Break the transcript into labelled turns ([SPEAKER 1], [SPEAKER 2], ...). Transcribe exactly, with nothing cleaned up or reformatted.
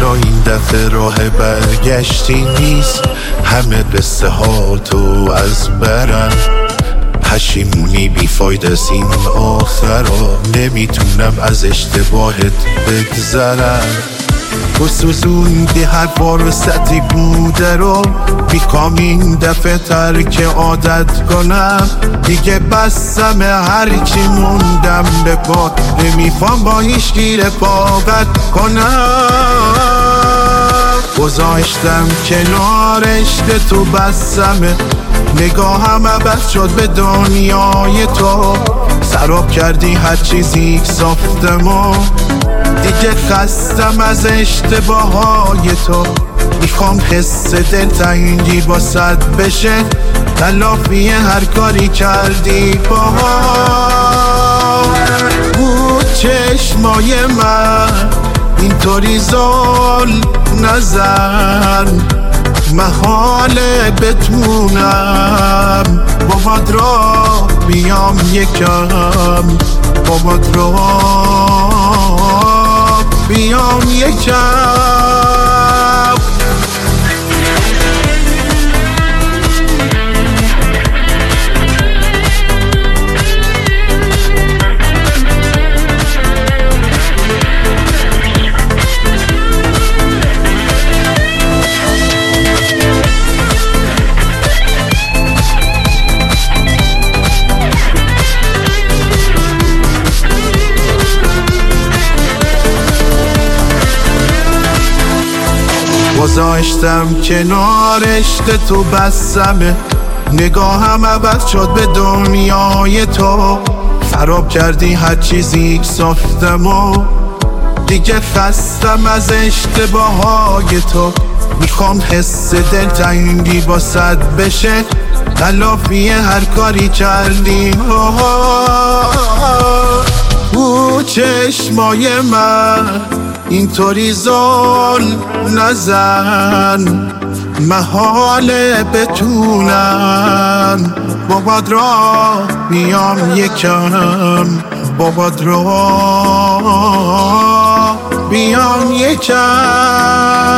[SPEAKER 1] اما این دفعه راه برگشتی نیست. همه قصه ها تو از برن، پشیمونی بیفاید از این آخرا. نمیتونم از اشتباهت بگذرم، تو سوزوندی هر بار سطی بوده رو. میخوام این دفعه ترک عادت کنم، دیگه بسم هرچی موندم به پا. نمیفهم با هیچکی رفاقت کنم، گذاشتم کنار عشق تو بسمه. نگاهم عوض شد به دنیای تو، سراب کردی هر چیزی ساختم و دیگه خستم از اشتباههای تو. میخوام حس دلتنگی با صد بشه، تلافی هر کاری کردی با بود. چشمای من اینطوری زل نزن، محاله بتونم بابات را بیام یکم، بابات را بیام یکم. گذاشتم کنار عشق تو بسمه. نگاهم عوض شد به دنیای تو، خراب کردی هر چیزی ساختم و دیگه خستم از اشتباههای تو. میخوام حس دلتنگی با صد بشه، تلافی هر کاری کردی. او چشمای من اینطوری زل نزن، محاله بتونم بابات را بیام یکم، بابات را بیام یکم.